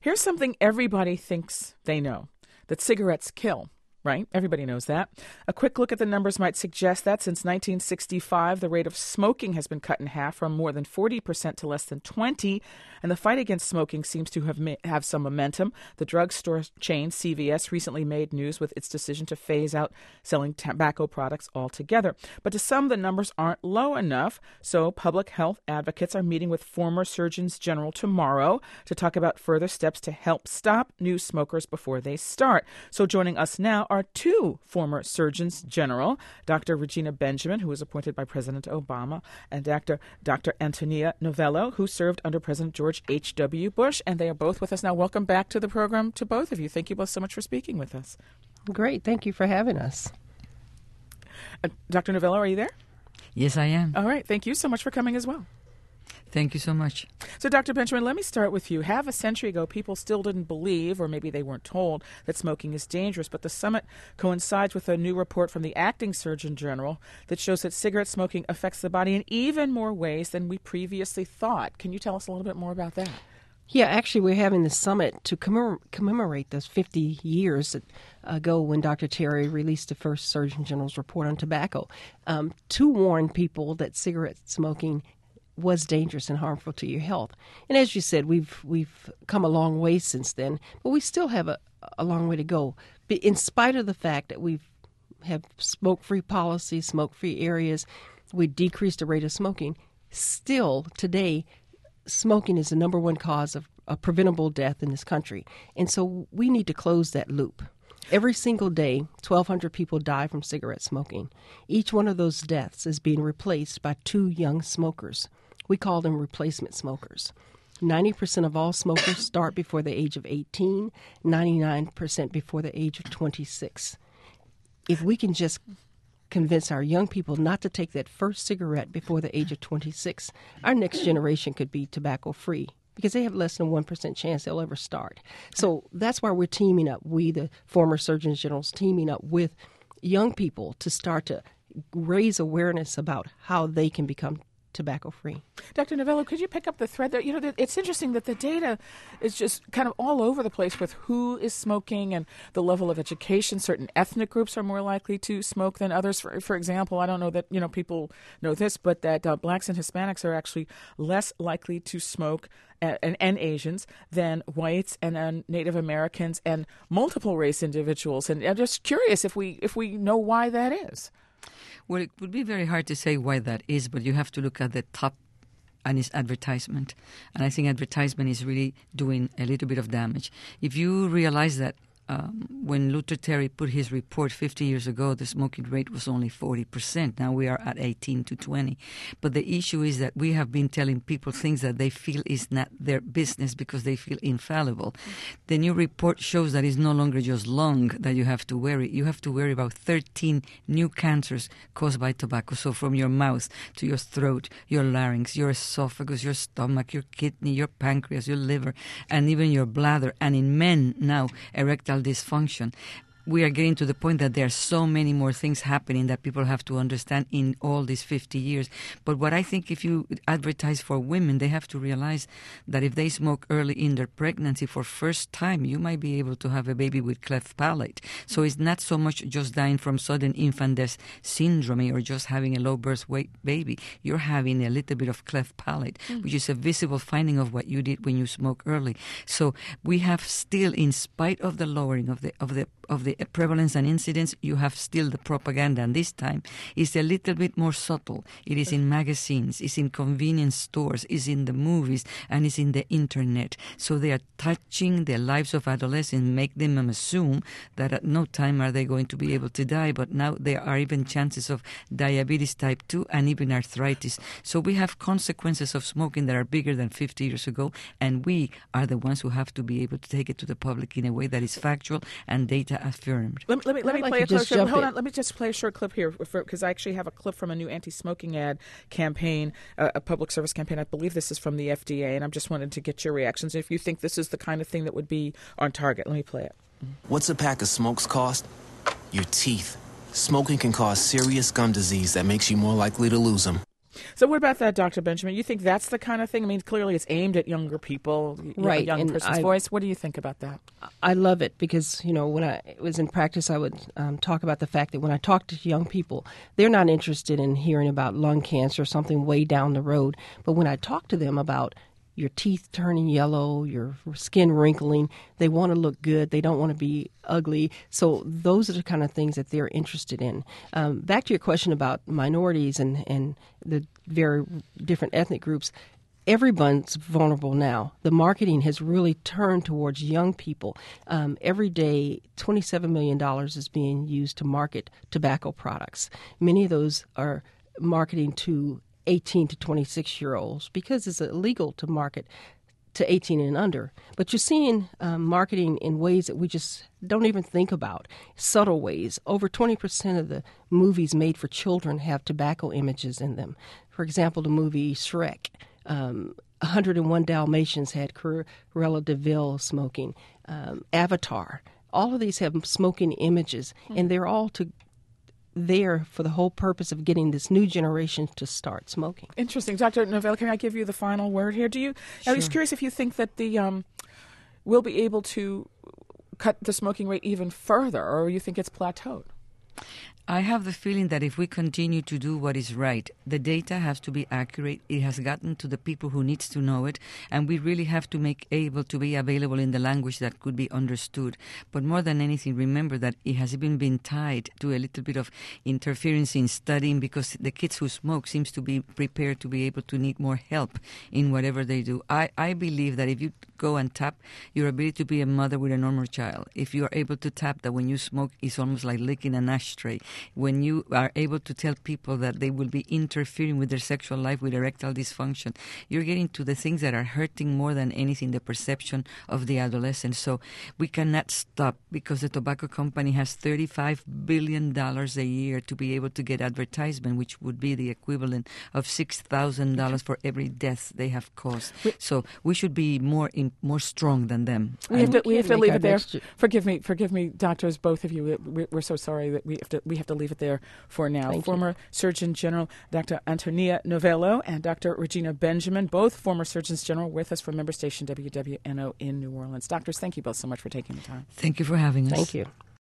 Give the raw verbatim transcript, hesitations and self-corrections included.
Here's something everybody thinks they know, that cigarettes kill. Right? Everybody knows that. A quick look at the numbers might suggest that since nineteen sixty-five, the rate of smoking has been cut in half from more than forty percent to less than twenty, and the fight against smoking seems to have ma- have some momentum. The drugstore chain C V S recently made news with its decision to phase out selling tobacco products altogether. But to some, the numbers aren't low enough, so public health advocates are meeting with former surgeons general tomorrow to talk about further steps to help stop new smokers before they start. So joining us now are two former surgeons general, Doctor Regina Benjamin, who was appointed by President Obama, and Doctor Doctor Antonia Novello, who served under President George H W. Bush. And they are both with us now. Welcome back to the program to both of you. Thank you both so much for speaking with us. Great. Thank you for having us. Uh, Doctor Novello, are you there? Yes, I am. All right. Thank you so much for coming as well. Thank you so much. So, Doctor Benjamin, let me start with you. Half a century ago, people still didn't believe, or maybe they weren't told, that smoking is dangerous. But the summit coincides with a new report from the acting Surgeon General that shows that cigarette smoking affects the body in even more ways than we previously thought. Can you tell us a little bit more about that? Yeah, actually, we're having this summit to commemor- commemorate those fifty years ago when Doctor Terry released the first Surgeon General's report on tobacco um, to warn people that cigarette smoking was dangerous and harmful to your health. And as you said, we've we've come a long way since then, but we still have a, a long way to go. But in spite of the fact that we've have smoke-free policies, smoke-free areas, we decreased the rate of smoking, still today smoking is the number one cause of a preventable death in this country. And so we need to close that loop. Every single day, twelve hundred people die from cigarette smoking. Each one of those deaths is being replaced by two young smokers. We call them replacement smokers. ninety percent of all smokers start before the age of eighteen, ninety-nine percent before the age of twenty-six. If we can just convince our young people not to take that first cigarette before the age of twenty-six, our next generation could be tobacco-free, because they have less than one percent chance they'll ever start. So that's why we're teaming up, we, the former Surgeon Generals, teaming up with young people to start to raise awareness about how they can become tobacco-free. Doctor Novello, could you pick up the thread there? You know, it's interesting that the data is just kind of all over the place with who is smoking and the level of education. Certain ethnic groups are more likely to smoke than others. For, for example, I don't know that, you know, people know this, but that uh, blacks and Hispanics are actually less likely to smoke uh, and, and Asians than whites and uh, Native Americans and multiple race individuals. And I'm just curious if we if we know why that is. Well, it would be very hard to say why that is, but you have to look at the top, and it's advertisement. And I think advertisement is really doing a little bit of damage. If you realize that um, when Luther Terry put his report fifty years ago, the smoking rate was only forty percent. Now we are at eighteen to twenty. But the issue is that we have been telling people things that they feel is not their business because they feel infallible. Mm-hmm. The new report shows that it's no longer just lung that you have to worry. You have to worry about thirteen new cancers caused by tobacco. So from your mouth to your throat, your larynx, your esophagus, your stomach, your kidney, your pancreas, your liver, and even your bladder. And in men now, erectile dysfunction. We are getting to the point that there are so many more things happening that people have to understand in all these fifty years. But what I think, if you advertise for women, they have to realize that if they smoke early in their pregnancy for first time, you might be able to have a baby with cleft palate. So it's not so much just dying from sudden infant death syndrome or just having a low birth weight baby. You're having a little bit of cleft palate, mm. which is a visible finding of what you did when you smoke early. So we have still, in spite of the lowering of the of the of the prevalence and incidence, you have still the propaganda, and this time is a little bit more subtle. It is in magazines, it's in convenience stores, it's in the movies, and it's in the internet. So they are touching the lives of adolescents, make them assume that at no time are they going to be able to die, but now there are even chances of diabetes type two and even arthritis. So we have consequences of smoking that are bigger than fifty years ago, and we are the ones who have to be able to take it to the public in a way that is factual and data affirmed. Let me, let me, let me like play a just clip. Hold in. on. Let me just play a short clip here because I actually have a clip from a new anti-smoking ad campaign, uh, a public service campaign. I believe this is from the F D A, and I'm just wanting to get your reactions. If you think this is the kind of thing that would be on target, let me play it. What's a pack of smokes cost? Your teeth. Smoking can cause serious gum disease that makes you more likely to lose them. So what about that, Doctor Benjamin? You think that's the kind of thing? I mean, clearly it's aimed at younger people, y- Right, a young and person's I- voice. What do you think about that? I love it because, you know, when I was in practice, I would um, talk about the fact that when I talk to young people, they're not interested in hearing about lung cancer or something way down the road. But when I talk to them about your teeth turning yellow, your skin wrinkling, they want to look good. They don't want to be ugly. So those are the kind of things that they're interested in. Um, back to your question about minorities and, and the very different ethnic groups. Everyone's vulnerable now. The marketing has really turned towards young people. Um, every day, twenty-seven million dollars is being used to market tobacco products. Many of those are marketing to eighteen to twenty-six-year-olds because it's illegal to market to eighteen and under. But you're seeing um, marketing in ways that we just don't even think about, subtle ways. Over twenty percent of the movies made for children have tobacco images in them. For example, the movie Shrek. Um, one hundred one Dalmatians had Cruella de Vil smoking. Um, Avatar. All of these have smoking images, mm-hmm. and they're all to there for the whole purpose of getting this new generation to start smoking. Interesting. Doctor Novella, can I give you the final word here? Do you? Sure. I was curious if you think that the um, we'll be able to cut the smoking rate even further, or you think it's plateaued? I have the feeling that if we continue to do what is right, the data has to be accurate. It has gotten to the people who needs to know it, and we really have to make able to be available in the language that could be understood. But more than anything, remember that it has even been tied to a little bit of interference in studying because the kids who smoke seems to be prepared to be able to need more help in whatever they do. I, I believe that if you go and tap your ability to be a mother with a normal child, if you are able to tap that when you smoke, it's almost like licking an ashtray. When you are able to tell people that they will be interfering with their sexual life with erectile dysfunction, you're getting to the things that are hurting more than anything the perception of the adolescent. So we cannot stop because the tobacco company has thirty-five billion dollars a year to be able to get advertisement, which would be the equivalent of six thousand dollars for every death they have caused. So we should be more in, more strong than them. We have to, we have to leave it there. Next... Forgive me, forgive me, doctors, both of you. We, we're so sorry that we have to we have to leave it there for now. Thank former you. Surgeon General Doctor Antonia Novello and Doctor Regina Benjamin, both former Surgeons General, with us from member station W W N O in New Orleans. Doctors, thank you both so much for taking the time. Thank you for having us. Thank you.